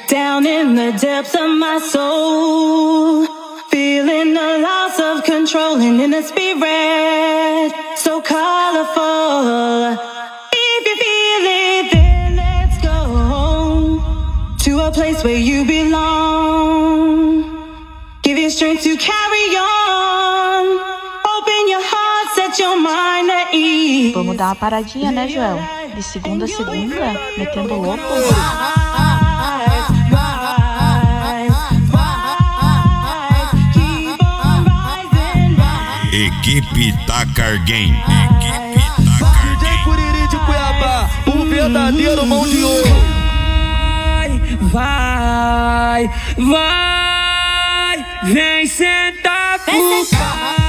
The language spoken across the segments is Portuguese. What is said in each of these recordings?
Down in the depths of my soul, feeling the loss of control and in a spirit so colorful. If you feel it, then let's go to a place where you belong. Give you strength to carry on. Open your heart, set your mind at ease. Vamos dar uma paradinha, né, Joel? De segunda a segunda, metendo louco. Equipe Tacar Game. DJ Curiri de Cuiabá, o verdadeiro mão de ouro. Vai, vem sentar pro pai.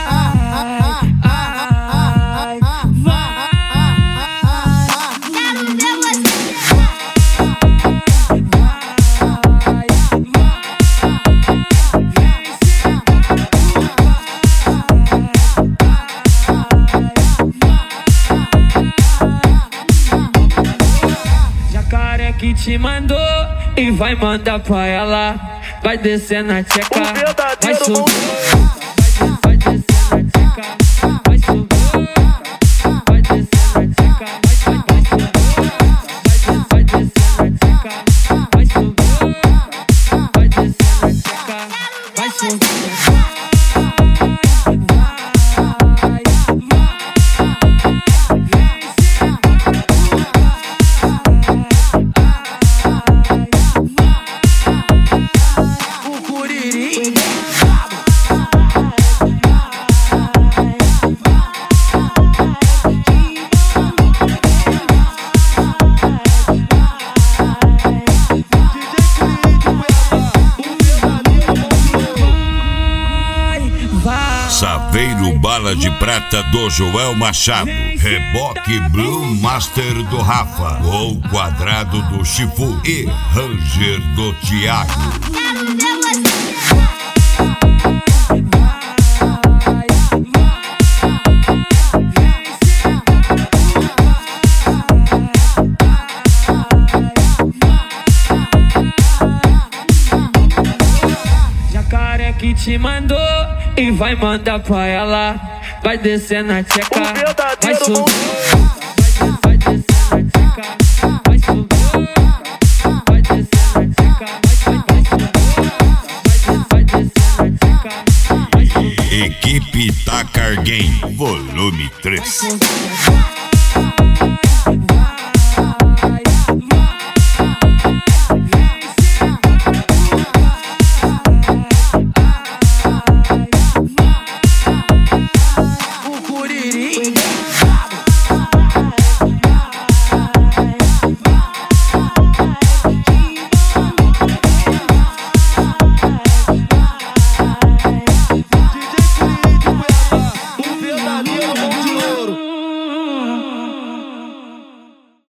Que te mandou e vai mandar pra ela. Vai descer na tcheca, vai subir. Vai descer na tcheca, vai subir. Vai descer na tcheca, vai subir. Vai descer na tcheca, vai subir. Vai descer na tcheca, vai subir. Saveiro Bala de Prata do Joel Machado, Reboque Blue Master do Rafa, Gol Quadrado do Chifu e Ranger do Thiago. Jacaré que te mandou e vai mandar pra ela. Vai descer na tcheca, vai subir. Vai descer na tcheca, vai subir. Vai descer na tcheca, vai subir. Vai descer na tcheca, vai subir. Equipe Tacar Game, volume 3.